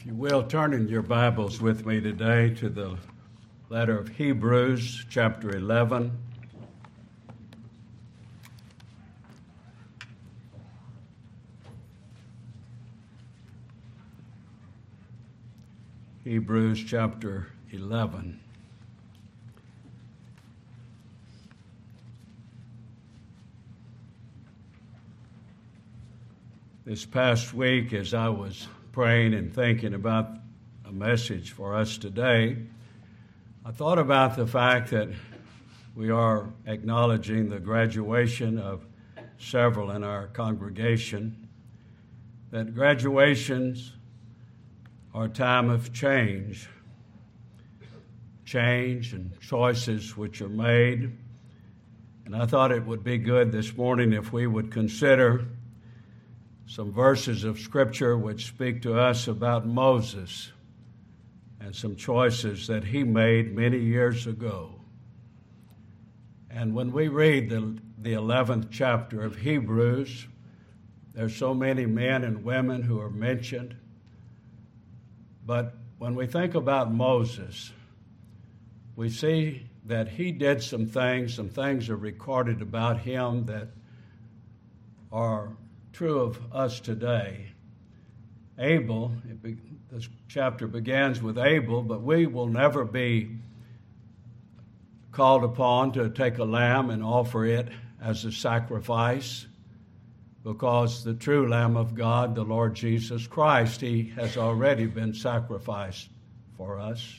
If you will, turn in your Bibles with me today to the letter of Hebrews, chapter 11. Hebrews chapter 11. This past week, as I was praying and thinking about a message for us today, I thought about the fact that we are acknowledging the graduation of several in our congregation, that graduations are a time of change and choices which are made. And I thought it would be good this morning if we would consider some verses of Scripture which speak to us about Moses and some choices that he made many years ago. And when we read the 11th chapter of Hebrews, there's so many men and women who are mentioned. But when we think about Moses, we see that he did some things are recorded about him that are true of us today. Abel, this chapter begins with Abel, but we will never be called upon to take a lamb and offer it as a sacrifice, because the true Lamb of God, the Lord Jesus Christ, he has already been sacrificed for us.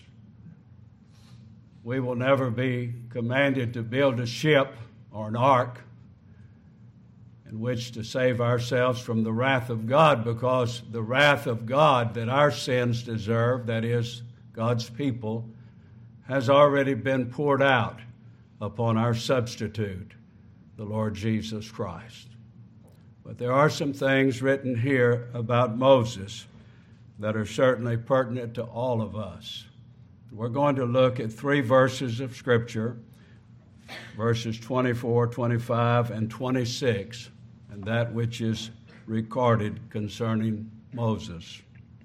We will never be commanded to build a ship or an ark in which to save ourselves from the wrath of God, because the wrath of God that our sins deserve, that is, God's people, has already been poured out upon our substitute, the Lord Jesus Christ. But there are some things written here about Moses that are certainly pertinent to all of us. We're going to look at three verses of Scripture, verses 24, 25, and 26, and that which is recorded concerning Moses.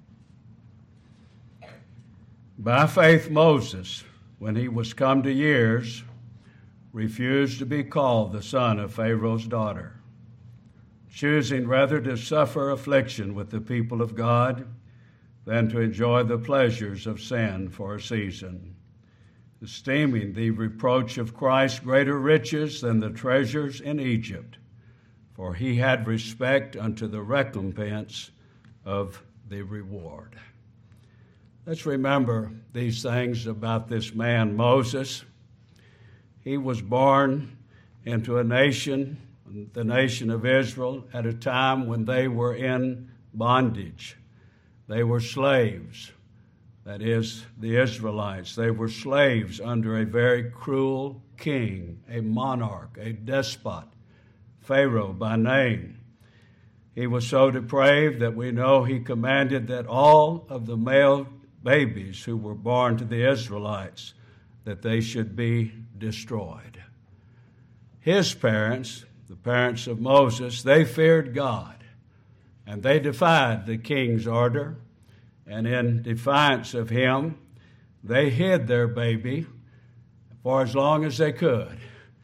By faith, Moses, when he was come to years, refused to be called the son of Pharaoh's daughter, choosing rather to suffer affliction with the people of God than to enjoy the pleasures of sin for a season, esteeming the reproach of Christ greater riches than the treasures in Egypt, for he had respect unto the recompense of the reward. Let's remember these things about this man, Moses. He was born into a nation, the nation of Israel, at a time when they were in bondage. They were slaves, that is, the Israelites. They were slaves under a very cruel king, a monarch, a despot, Pharaoh by name. He was so depraved that we know he commanded that all of the male babies who were born to the Israelites, that they should be destroyed. His parents, the parents of Moses, they feared God, and they defied the king's order, and in defiance of him, they hid their baby for as long as they could.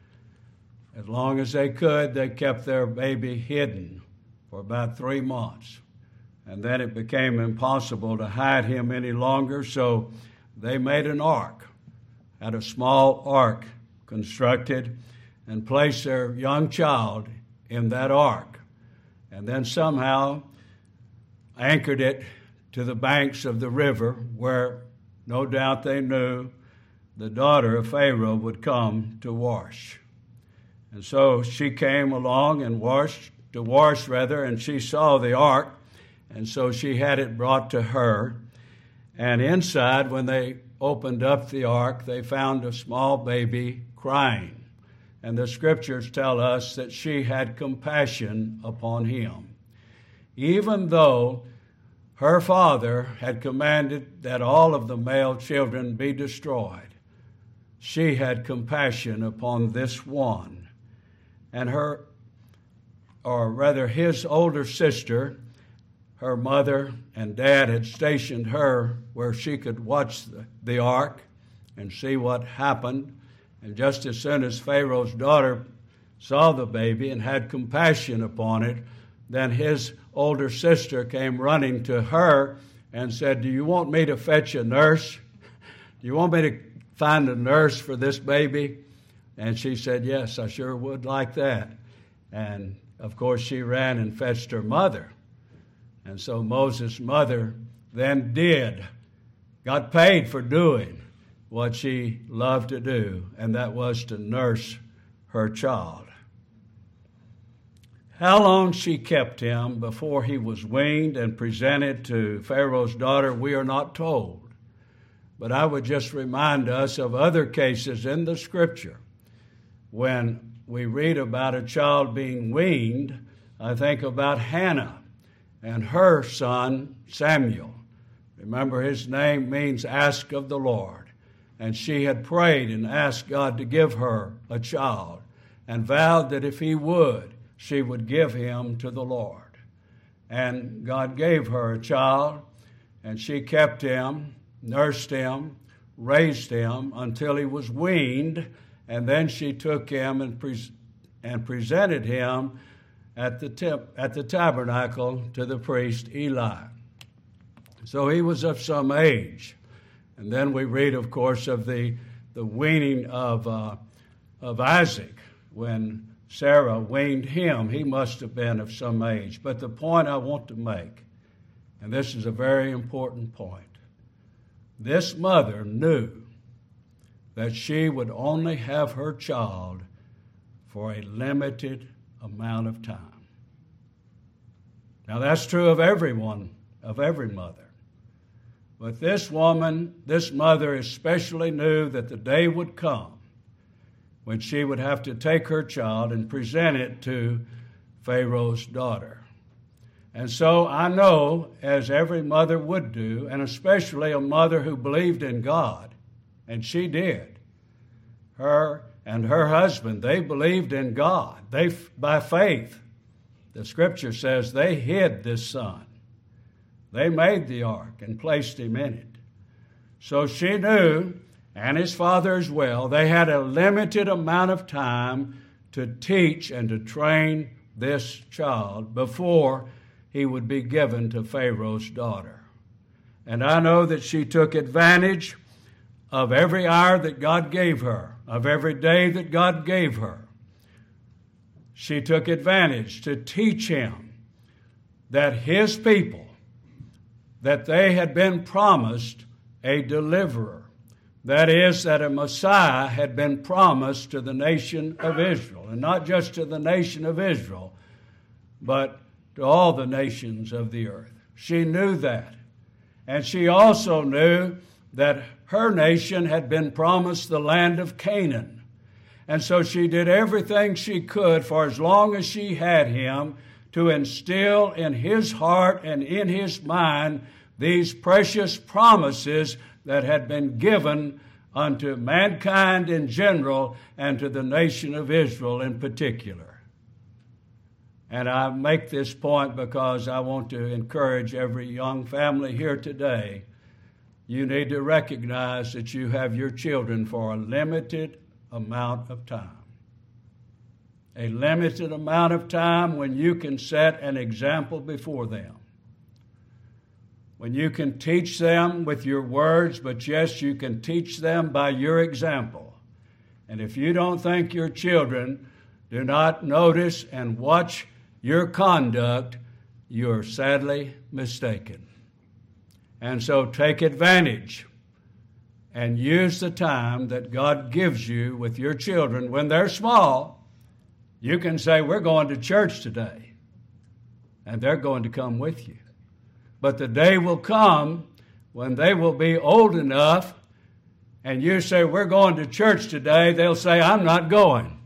As long as they could, they kept their baby hidden for about 3 months. And then it became impossible to hide him any longer, so they made an ark, had a small ark constructed, and placed their young child in that ark. And then somehow anchored it to the banks of the river, where no doubt they knew the daughter of Pharaoh would come to wash. And so she came along and and she saw the ark, and so she had it brought to her. And inside, when they opened up the ark, they found a small baby crying. And the Scriptures tell us that she had compassion upon him. Even though her father had commanded that all of the male children be destroyed, she had compassion upon this one. And his older sister her mother and dad had stationed her where she could watch the ark and see what happened. And just as soon as Pharaoh's daughter saw the baby and had compassion upon it, then his older sister came running to her and said, "Do you want me to fetch a nurse? Do you want me to find a nurse for this baby?" And she said, "Yes, I sure would like that." And of course, she ran and fetched her mother. And so Moses' mother then got paid for doing what she loved to do, and that was to nurse her child. How long she kept him before he was weaned and presented to Pharaoh's daughter, we are not told. But I would just remind us of other cases in the Scripture. When we read about a child being weaned, I think about Hannah and her son Samuel. Remember, his name means ask of the Lord. And she had prayed and asked God to give her a child and vowed that if he would, she would give him to the Lord. And God gave her a child, and she kept him, nursed him, raised him until he was weaned, and then she took him and presented him at the tabernacle to the priest Eli. So he was of some age. And then we read, of course, of the weaning of Isaac. When Sarah weaned him, he must have been of some age. But the point I want to make, and this is a very important point, this mother knew that she would only have her child for a limited amount of time. Now that's true of everyone, of every mother. But this woman, this mother especially knew that the day would come when she would have to take her child and present it to Pharaoh's daughter. And so I know, as every mother would do, and especially a mother who believed in God, and she did, her and her husband, they believed in God. They, by faith, the Scripture says they hid this son. They made the ark and placed him in it. So she knew, and his father as well, they had a limited amount of time to teach and to train this child before he would be given to Pharaoh's daughter. And I know that she took advantage of every hour that God gave her, of every day that God gave her. She took advantage to teach him that his people, that they had been promised a deliverer. That is, that a Messiah had been promised to the nation of Israel, and not just to the nation of Israel, but to all the nations of the earth. She knew that. And she also knew that her nation had been promised the land of Canaan. And so she did everything she could for as long as she had him to instill in his heart and in his mind these precious promises that had been given unto mankind in general and to the nation of Israel in particular. And I make this point because I want to encourage every young family here today. You need to recognize that you have your children for a limited amount of time. A limited amount of time when you can set an example before them. When you can teach them with your words, but yes, you can teach them by your example. And if you don't think your children do not notice and watch your conduct, you're sadly mistaken. And so take advantage and use the time that God gives you with your children. When they're small, you can say, "We're going to church today," and they're going to come with you. But the day will come when they will be old enough and you say, "We're going to church today," they'll say, "I'm not going."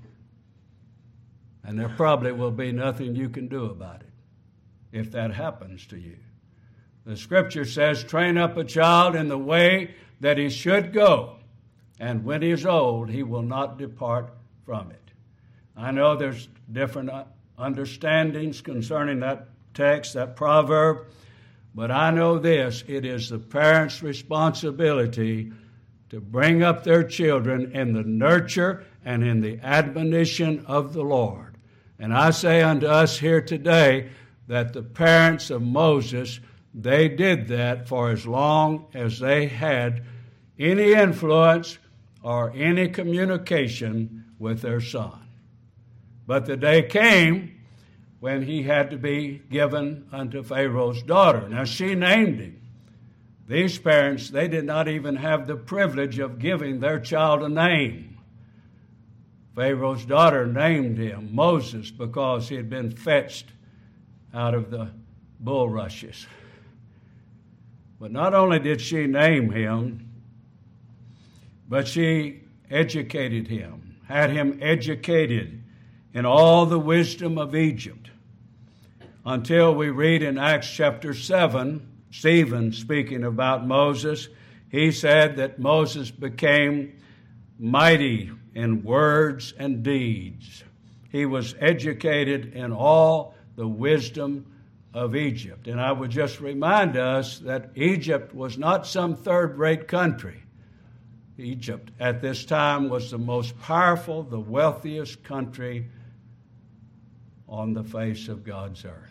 And there probably will be nothing you can do about it if that happens to you. The Scripture says, "Train up a child in the way that he should go, and when he is old, he will not depart from it." I know there's different understandings concerning that text, that proverb, But I know this, it is the parents' responsibility to bring up their children in the nurture and in the admonition of the Lord. And I say unto us here today that the parents of Moses, they did that for as long as they had any influence or any communication with their son. But the day came when he had to be given unto Pharaoh's daughter. Now she named him. These parents, they did not even have the privilege of giving their child a name. Pharaoh's daughter named him Moses because he had been fetched out of the bulrushes. But not only did she name him, but she educated him, had him educated in all the wisdom of Egypt, until we read in Acts chapter 7, Stephen speaking about Moses, he said that Moses became mighty in words and deeds. He was educated in all the wisdom of Egypt. And I would just remind us that Egypt was not some third-rate country. Egypt at this time was the most powerful, the wealthiest country on the face of God's earth.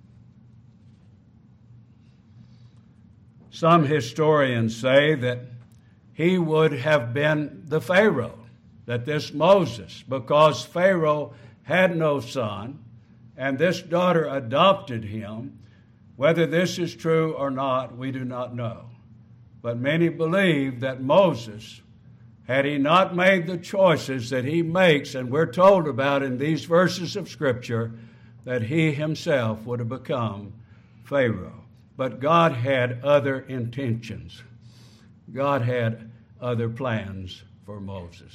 Some historians say that he would have been the Pharaoh, that this Moses, because Pharaoh had no son, and this daughter adopted him. Whether this is true or not, we do not know. But many believe that Moses, had he not made the choices that he makes, and we're told about in these verses of Scripture, that he himself would have become Pharaoh. But God had other intentions. God had other plans for Moses.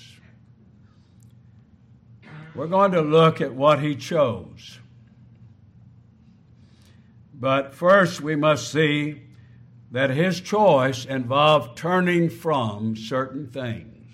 We're going to look at what he chose. But first we must see that his choice involved turning from certain things.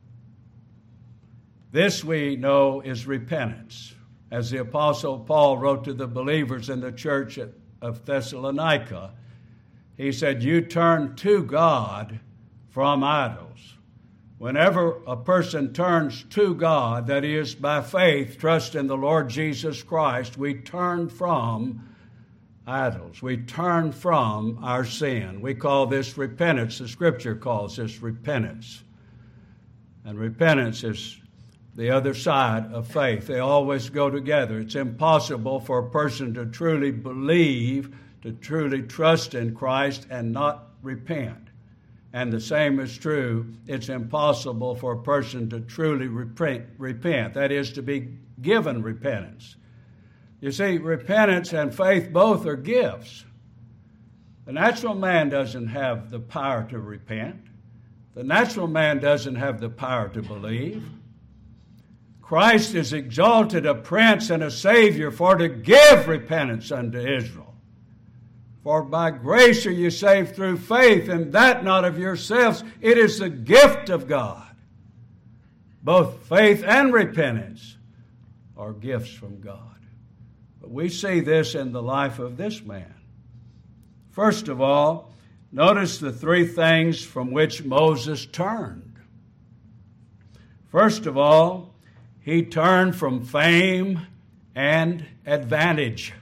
This we know is repentance. As the Apostle Paul wrote to the believers in the church of Thessalonica, he said, you turn to God from idols. Whenever a person turns to God, that is by faith, trust in the Lord Jesus Christ, we turn from idols. We turn from our sin. We call this repentance. The Scripture calls this repentance. And repentance is the other side of faith. They always go together. It's impossible for a person to truly believe, to truly trust in Christ and not repent. And the same is true. It's impossible for a person to truly repent. That is, to be given repentance. You see, repentance and faith both are gifts. The natural man doesn't have the power to repent. The natural man doesn't have the power to believe. Christ is exalted a prince and a savior for to give repentance unto Israel. For by grace are you saved through faith, and that not of yourselves. It is the gift of God. Both faith and repentance are gifts from God. But we see this in the life of this man. First of all, notice the three things from which Moses turned. First of all, he turned from fame and advantage.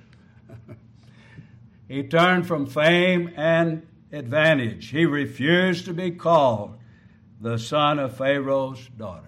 He turned from fame and advantage. He refused to be called the son of Pharaoh's daughter.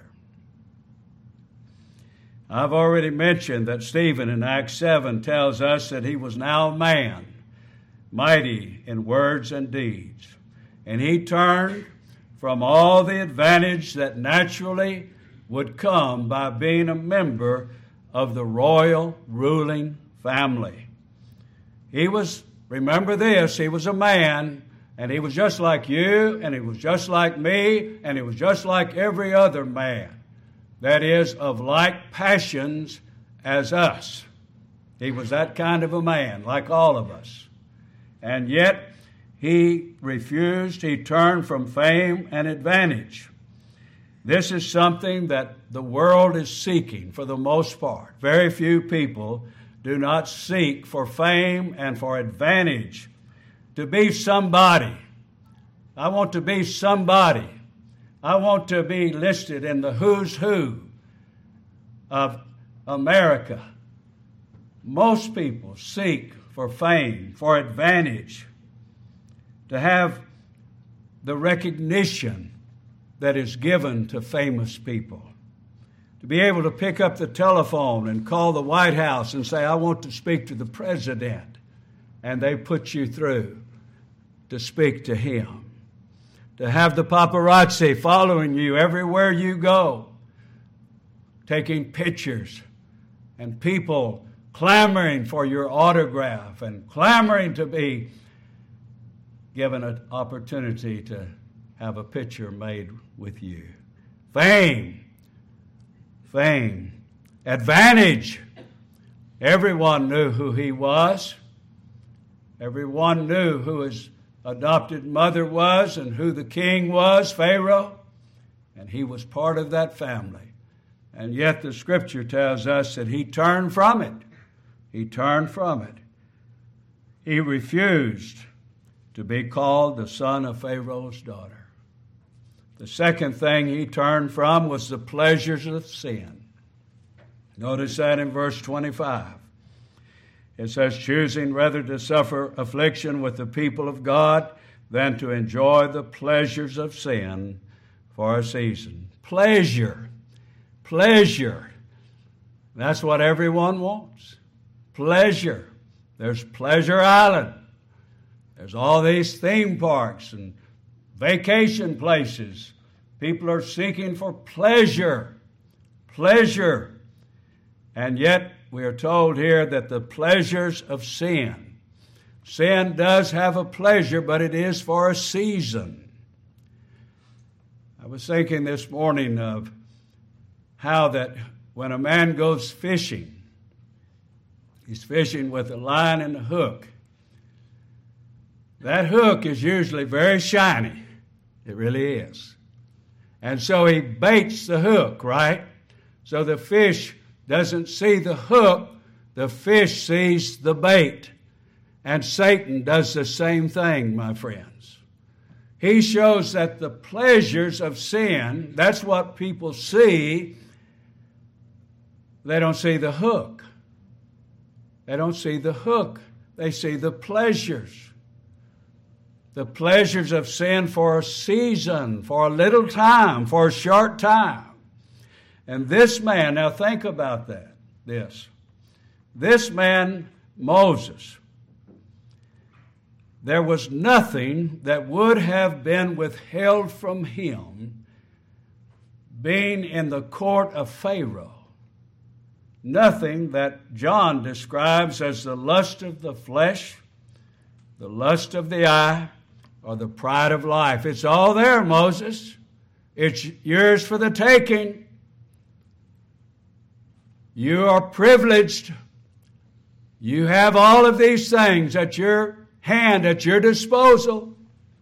I've already mentioned that Stephen in Acts 7 tells us that he was now a man, mighty in words and deeds. And he turned from all the advantage that naturally would come by being a member of the royal ruling family. He was, remember this, he was a man, and he was just like you, and he was just like me, and he was just like every other man. That is, of like passions as us. He was that kind of a man, like all of us. And yet, he refused, he turned from fame and advantage. This is something that the world is seeking for the most part. Very few people do not seek for fame and for advantage. to be somebody. I want to be somebody. I want to be listed in the who's who of America. Most people seek for fame, for advantage, to have the recognition that is given to famous people. To be able to pick up the telephone and call the White House and say, I want to speak to the president. And they put you through to speak to him. To have the paparazzi following you everywhere you go, taking pictures, and people clamoring for your autograph and clamoring to be given an opportunity to have a picture made with you. Fame. Advantage. Everyone knew who he was. Everyone knew who his adopted mother was and who the king was, Pharaoh. And he was part of that family. And yet the Scripture tells us that he turned from it. He turned from it. He refused to be called the son of Pharaoh's daughter. The second thing he turned from was the pleasures of sin. Notice that in verse 25. It says, choosing rather to suffer affliction with the people of God than to enjoy the pleasures of sin for a season. Pleasure. That's what everyone wants. Pleasure. There's Pleasure Island. There's all these theme parks and vacation places. People are seeking for pleasure. And yet we are told here that the pleasures of sin. Sin does have a pleasure, but it is for a season. I was thinking this morning of how that when a man goes fishing, he's fishing with a line and a hook. That hook is usually very shiny. It really is. And so he baits the hook, right? So the fish doesn't see the hook, the fish sees the bait. And Satan does the same thing, my friends. He shows that the pleasures of sin, that's what people see. They don't see the hook. They don't see the hook. They see the pleasures. The pleasures of sin for a season, for a little time, for a short time. And this man, now think about that, this man, Moses, there was nothing that would have been withheld from him being in the court of Pharaoh. Nothing that John describes as the lust of the flesh, the lust of the eye, or the pride of life. It's all there, Moses. It's yours for the taking. You are privileged. You have all of these things at your hand, at your disposal.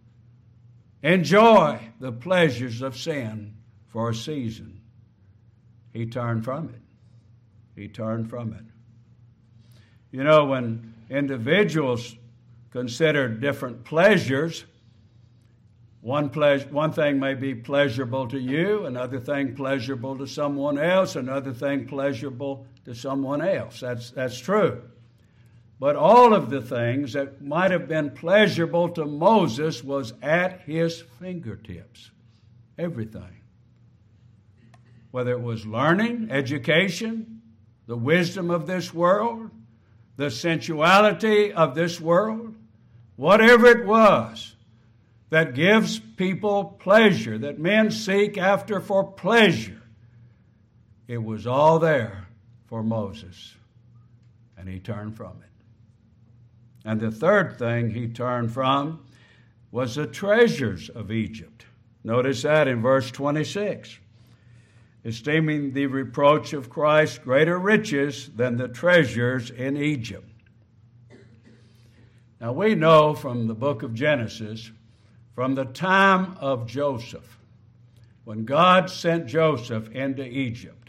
Enjoy the pleasures of sin for a season. He turned from it. He turned from it. You know, when individuals consider different pleasures, one thing may be pleasurable to you, another thing pleasurable to someone else, another thing pleasurable to someone else. That's true. But all of the things that might have been pleasurable to Moses was at his fingertips. Everything. Whether it was learning, education, the wisdom of this world, the sensuality of this world, whatever it was that gives people pleasure, that men seek after for pleasure, it was all there for Moses, and he turned from it. And the third thing he turned from was the treasures of Egypt. Notice that in verse 26. Esteeming the reproach of Christ greater riches than the treasures in Egypt. Now we know from the book of Genesis, from the time of Joseph, when God sent Joseph into Egypt,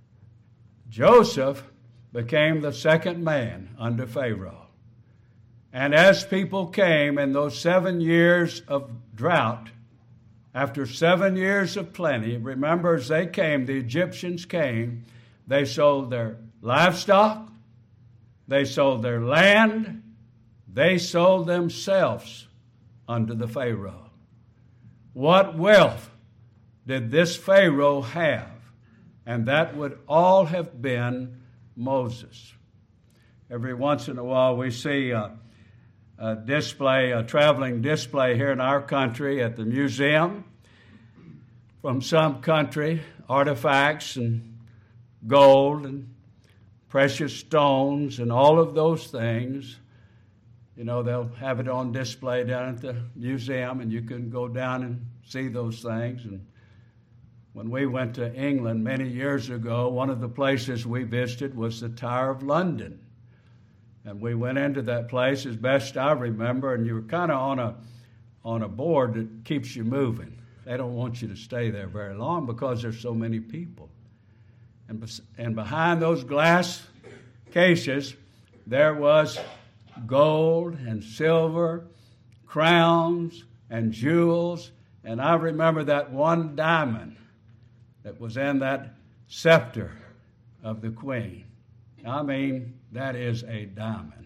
Joseph became the second man under Pharaoh. And as people came in those 7 years of drought, after 7 years of plenty, remember as they came, the Egyptians came, they sold their livestock, they sold their land, they sold themselves unto the Pharaoh. What wealth did this Pharaoh have? And that would all have been Moses. Every once in a while we see a traveling display here in our country at the museum from some country, artifacts and gold and precious stones and all of those things. You know, they'll have it on display down at the museum, and you can go down and see those things. And when we went to England many years ago, one of the places we visited was the Tower of London. And we went into that place as best I remember, and you were kind of on a board that keeps you moving. They don't want you to stay there very long because there's so many people. And behind those glass cases, there was gold and silver, crowns and jewels. And I remember that one diamond that was in that scepter of the queen. I mean, that is a diamond.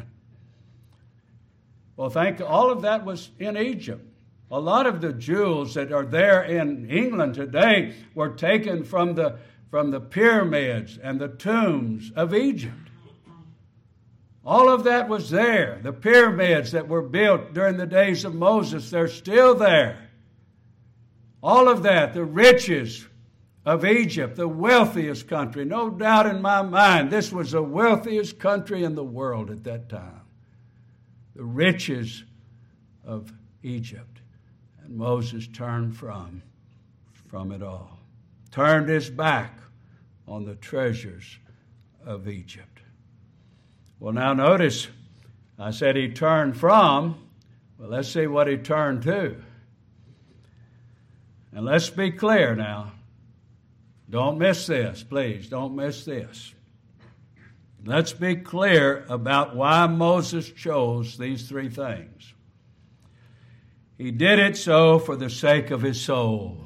Well, all of that was in Egypt. A lot of the jewels that are there in England today were taken from the pyramids and the tombs of Egypt. All of that was there. The pyramids that were built during the days of Moses, they're still there. All of that, the riches of Egypt, the wealthiest country. No doubt in my mind, this was the wealthiest country in the world at that time. The riches of Egypt. And Moses turned from it all. Turned his back on the treasures of Egypt. Well, now notice, I said he turned from. Well, let's see what he turned to. And let's be clear now. Don't miss this, please. Don't miss this. Let's be clear about why Moses chose these three things. He did it so for the sake of his soul.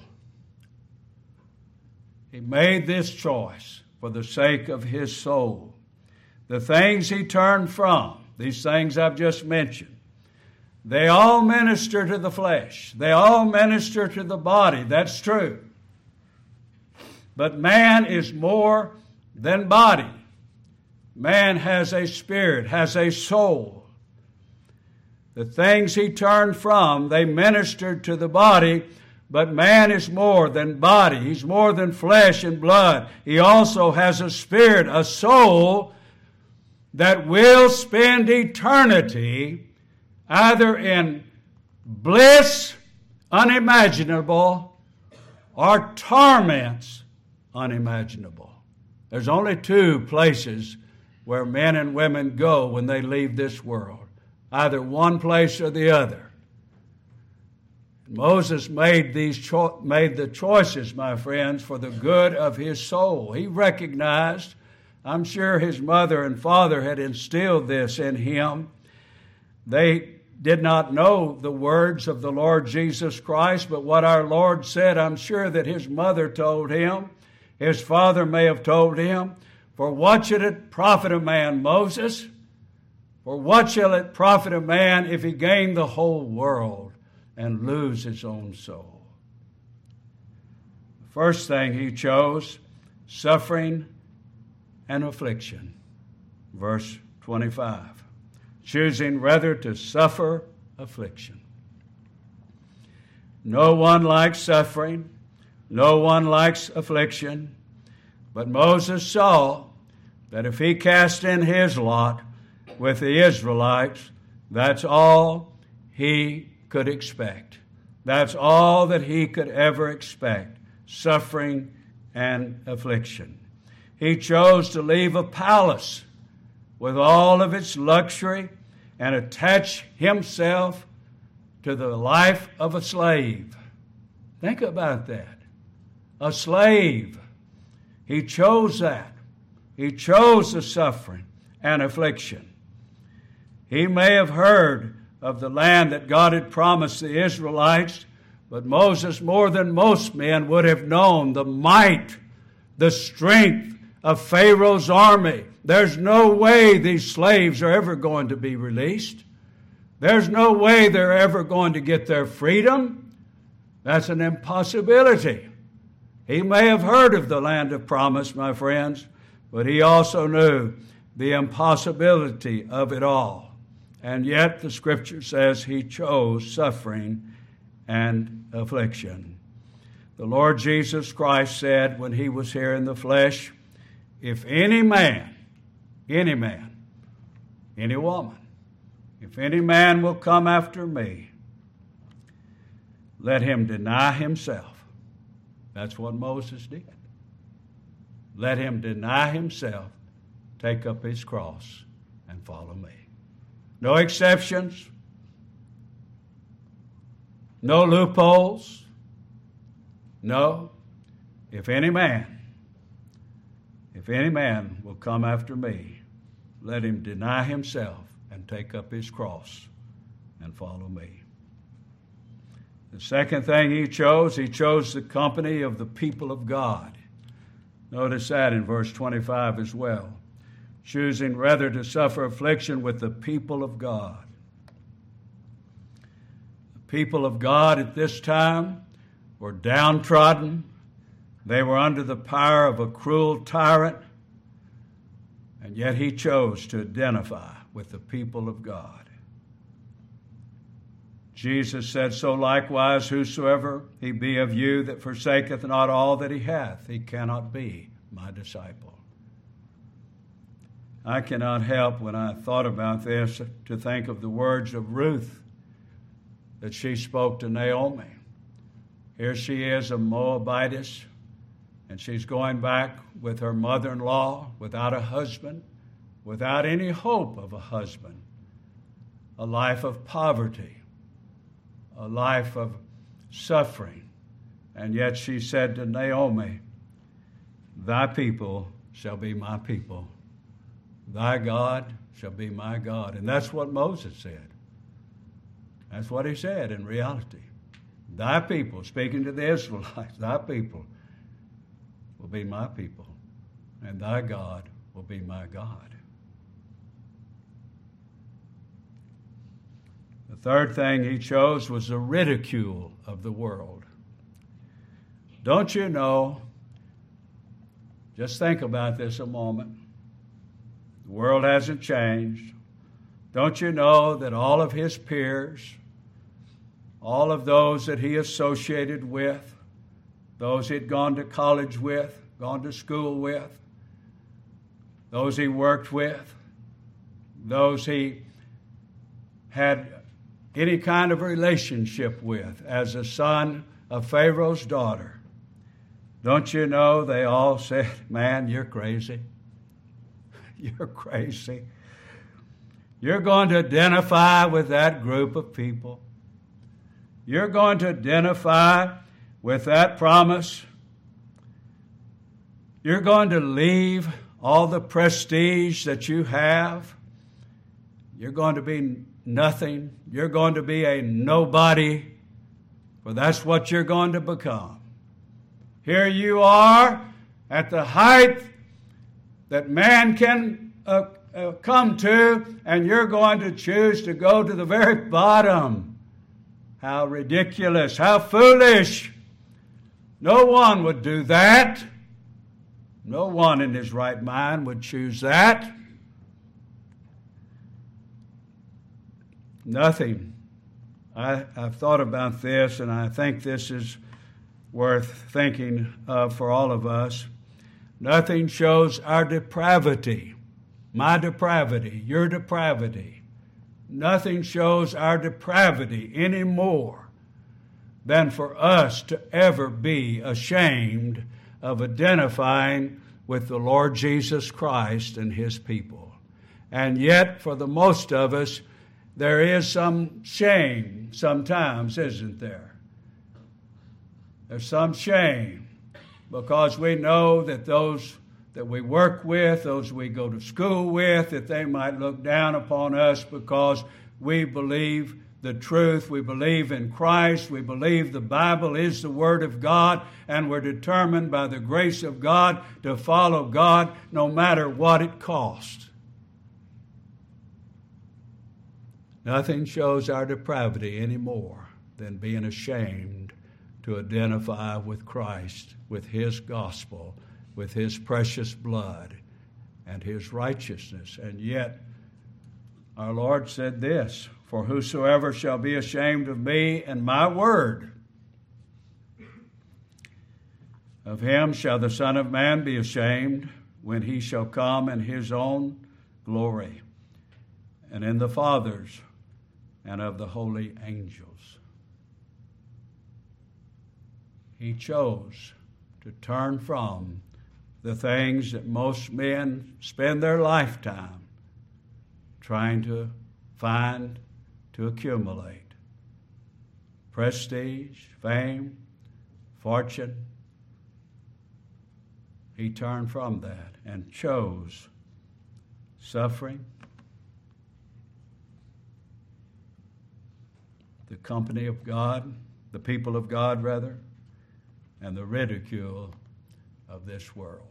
He made this choice for the sake of his soul. The things he turned from, these things I've just mentioned, they all minister to the flesh. They all minister to the body. That's true. But man is more than body. Man has a spirit, has a soul. The things he turned from, they ministered to the body, but man is more than body. He's more than flesh and blood. He also has a spirit, a soul that will spend eternity either in bliss unimaginable or torments unimaginable. There's only two places where men and women go when they leave this world, either one place or the other. Moses made the choices, my friends, for the good of his soul. He recognized, I'm sure his mother and father had instilled this in him. They did not know the words of the Lord Jesus Christ, but what our Lord said, I'm sure that his mother told him. His father may have told him, for what should it profit a man, Moses? For what shall it profit a man if he gain the whole world and lose his own soul? The first thing he chose, suffering and affliction. Verse 25. Choosing rather to suffer affliction. No one likes suffering. No one likes affliction. But Moses saw that if he cast in his lot with the Israelites, that's all he could expect. That's all that he could ever expect, suffering and affliction. He chose to leave a palace with all of its luxury and attach himself to the life of a slave. Think about that. A slave. He chose that. He chose the suffering and affliction. He may have heard of the land that God had promised the Israelites, but Moses, more than most men, would have known the might, the strength of Pharaoh's army. There's no way these slaves are ever going to be released. There's no way they're ever going to get their freedom. That's an impossibility. He may have heard of the land of promise, my friends, but he also knew the impossibility of it all. And yet the Scripture says he chose suffering and affliction. The Lord Jesus Christ said when he was here in the flesh, if any man, any woman, if any man will come after me, let him deny himself. That's what Moses did. Let him deny himself, take up his cross, and follow me. No exceptions, no loopholes. No, if any man will come after me, let him deny himself and take up his cross and follow me. The second thing he chose the company of the people of God. Notice that in verse 25 as well. Choosing rather to suffer affliction with the people of God. The people of God at this time were downtrodden. They were under the power of a cruel tyrant, and yet he chose to identify with the people of God. Jesus said, so likewise, whosoever he be of you that forsaketh not all that he hath, he cannot be my disciple. I cannot help, when I thought about this, to think of the words of Ruth that she spoke to Naomi. Here she is, a Moabitess, and she's going back with her mother-in-law without a husband, without any hope of a husband, a life of poverty, a life of suffering. And yet she said to Naomi, thy people shall be my people. Thy God shall be my God. And that's what Moses said. That's what he said in reality. Thy people, speaking to the Israelites, thy people will be my people, and thy God will be my God. The third thing he chose was the ridicule of the world. Don't you know, just think about this a moment. The world hasn't changed. Don't you know that all of his peers, all of those that he associated with, those he'd gone to college with, gone to school with, those he worked with, those he had any kind of relationship with as a son of Pharaoh's daughter, don't you know they all said, man, you're crazy. You're crazy. You're going to identify with that group of people. You're going to identify with that promise. You're going to leave all the prestige that you have. You're going to be nothing. You're going to be a nobody, for that's what you're going to become. Here you are at the height that man can come to, and you're going to choose to go to the very bottom. How ridiculous, how foolish. No one would do that. No one in his right mind would choose that. Nothing. I've thought about this, and I think this is worth thinking of for all of us. Nothing shows our depravity, my depravity, your depravity. Nothing shows our depravity any more than for us to ever be ashamed of identifying with the Lord Jesus Christ and his people. And yet, for the most of us, there is some shame sometimes, isn't there? There's some shame because we know that those that we work with, those we go to school with, that they might look down upon us because we believe the truth. We believe in Christ. We believe the Bible is the Word of God, and we're determined by the grace of God to follow God no matter what it costs. Nothing shows our depravity any more than being ashamed to identify with Christ, with His gospel, with His precious blood and His righteousness. And yet, our Lord said this, "For whosoever shall be ashamed of me and my word, of him shall the Son of Man be ashamed when He shall come in His own glory, and in the Father's and of the holy angels." He chose to turn from the things that most men spend their lifetime trying to find, to accumulate. Prestige, fame, fortune. He turned from that and chose suffering, the company of God, the people of God rather, and the ridicule of this world.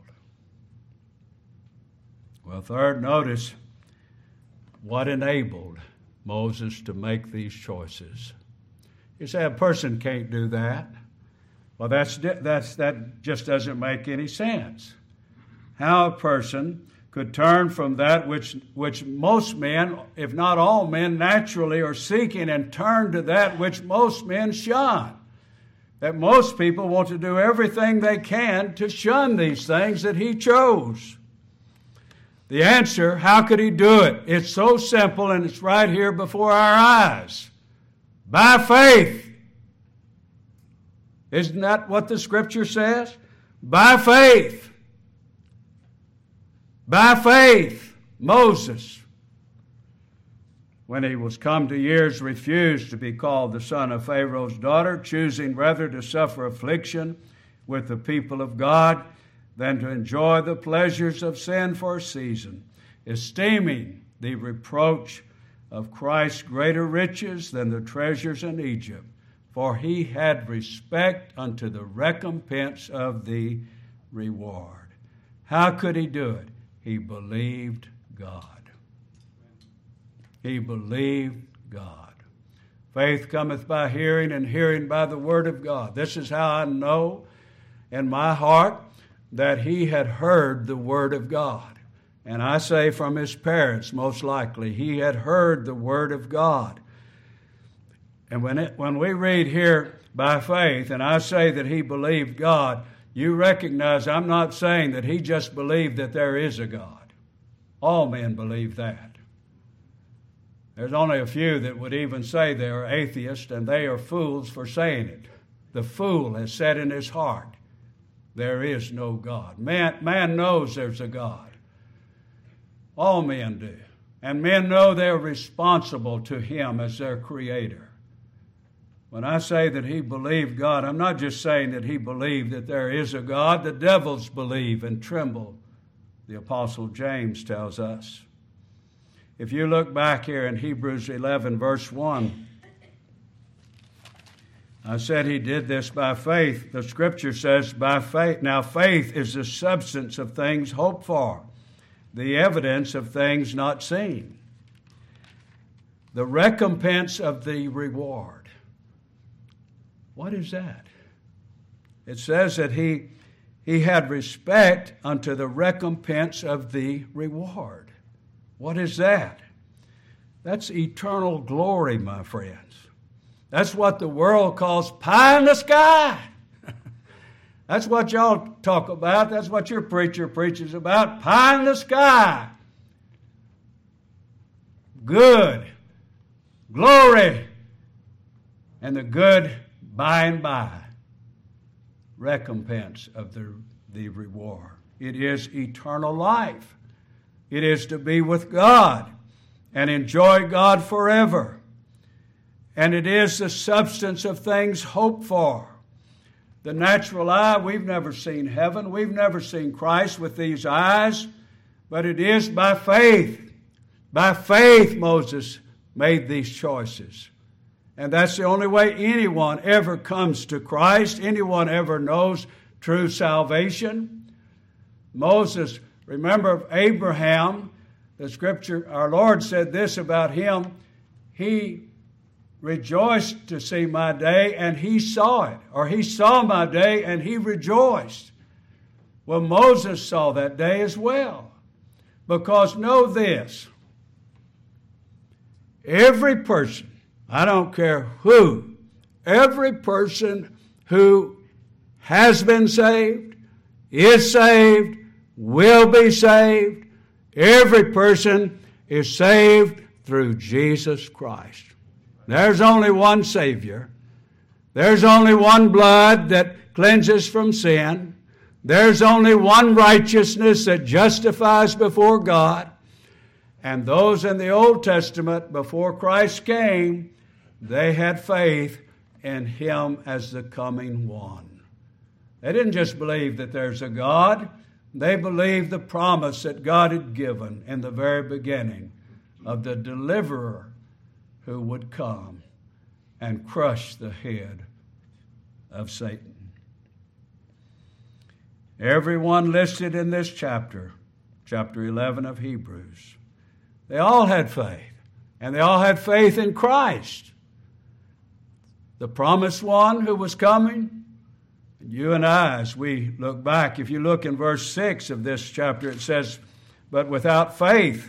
Well, third, notice what enabled Moses to make these choices. You say a person can't do that. Well, that just doesn't make any sense. How a person could turn from that which most men, if not all men, naturally are seeking, and turn to that which most men shun. That most people want to do everything they can to shun these things that he chose. The answer, how could he do it? It's so simple, and it's right here before our eyes. By faith. Isn't that what the Scripture says? By faith. By faith, Moses, when he was come to years, refused to be called the son of Pharaoh's daughter, choosing rather to suffer affliction with the people of God than to enjoy the pleasures of sin for a season, esteeming the reproach of Christ greater riches than the treasures in Egypt, for he had respect unto the recompense of the reward. How could he do it? He believed God. He believed God. Faith cometh by hearing, and hearing by the word of God. This is how I know in my heart that he had heard the word of God. And I say from his parents, most likely, he had heard the word of God. And when we read here by faith, and I say that he believed God, you recognize I'm not saying that he just believed that there is a God. All men believe that. There's only a few that would even say they are atheists, and they are fools for saying it. The fool has said in his heart, there is no God. Man knows there's a God. All men do. And men know they're responsible to him as their creator. When I say that he believed God, I'm not just saying that he believed that there is a God. The devils believe and tremble, the Apostle James tells us. If you look back here in Hebrews 11, verse 1, I said he did this by faith. The Scripture says by faith. Now faith is the substance of things hoped for, the evidence of things not seen, the recompense of the reward. What is that? It says that he had respect unto the recompense of the reward. What is that? That's eternal glory, my friends. That's what the world calls pie in the sky. That's what y'all talk about. That's what your preacher preaches about. Pie in the sky. Good. Glory. And the good by and by. Recompense of the reward. It is eternal life. It is to be with God and enjoy God forever. And it is the substance of things hoped for. the natural eye, we've never seen heaven. We've never seen Christ with these eyes. But it is by faith. By faith, Moses made these choices. And that's the only way anyone ever comes to Christ, anyone ever knows true salvation. Moses, remember Abraham, the Scripture, our Lord said this about him, he rejoiced to see my day, and he saw it. Or he saw my day, and he rejoiced. Well, Moses saw that day as well. Because know this, every person, I don't care who, every person who has been saved, is saved, will be saved, every person is saved through Jesus Christ. There's only one Savior. There's only one blood that cleanses from sin. There's only one righteousness that justifies before God. And those in the Old Testament, before Christ came, they had faith in Him as the coming one. They didn't just believe that there's a God. They believed the promise that God had given in the very beginning of the deliverer who would come and crush the head of Satan. Everyone listed in this chapter, chapter 11 of Hebrews, they all had faith, and they all had faith in Christ, the promised one who was coming. And you and I, as we look back, if you look in verse 6 of this chapter, it says, "But without faith,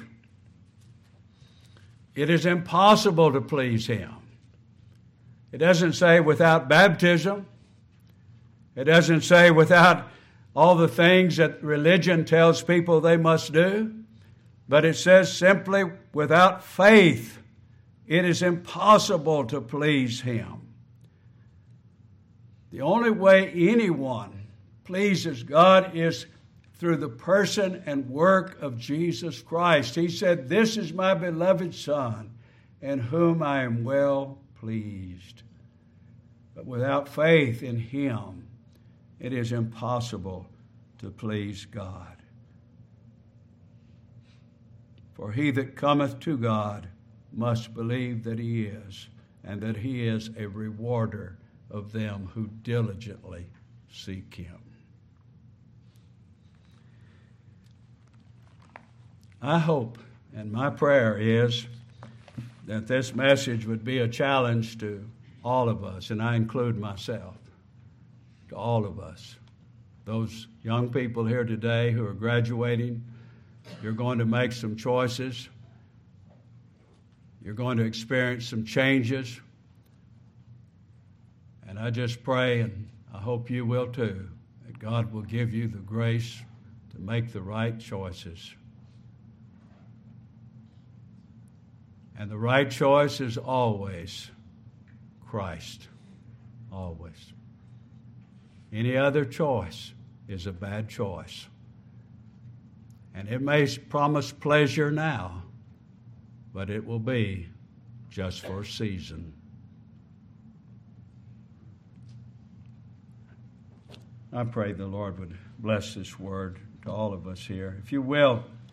it is impossible to please Him." It doesn't say without baptism. It doesn't say without all the things that religion tells people they must do. But it says simply, without faith, it is impossible to please Him. The only way anyone pleases God is through the person and work of Jesus Christ. He said, "This is my beloved Son, in whom I am well pleased." But without faith in Him, it is impossible to please God. For he that cometh to God must believe that He is, and that He is a rewarder of them who diligently seek Him. I hope, and my prayer is, that this message would be a challenge to all of us, and I include myself, to all of us. Those young people here today who are graduating, you're going to make some choices. You're going to experience some changes. And I just pray, and I hope you will too, that God will give you the grace to make the right choices. And the right choice is always Christ. Always. Any other choice is a bad choice. And it may promise pleasure now, but it will be just for a season. I pray the Lord would bless this word to all of us here. If you will,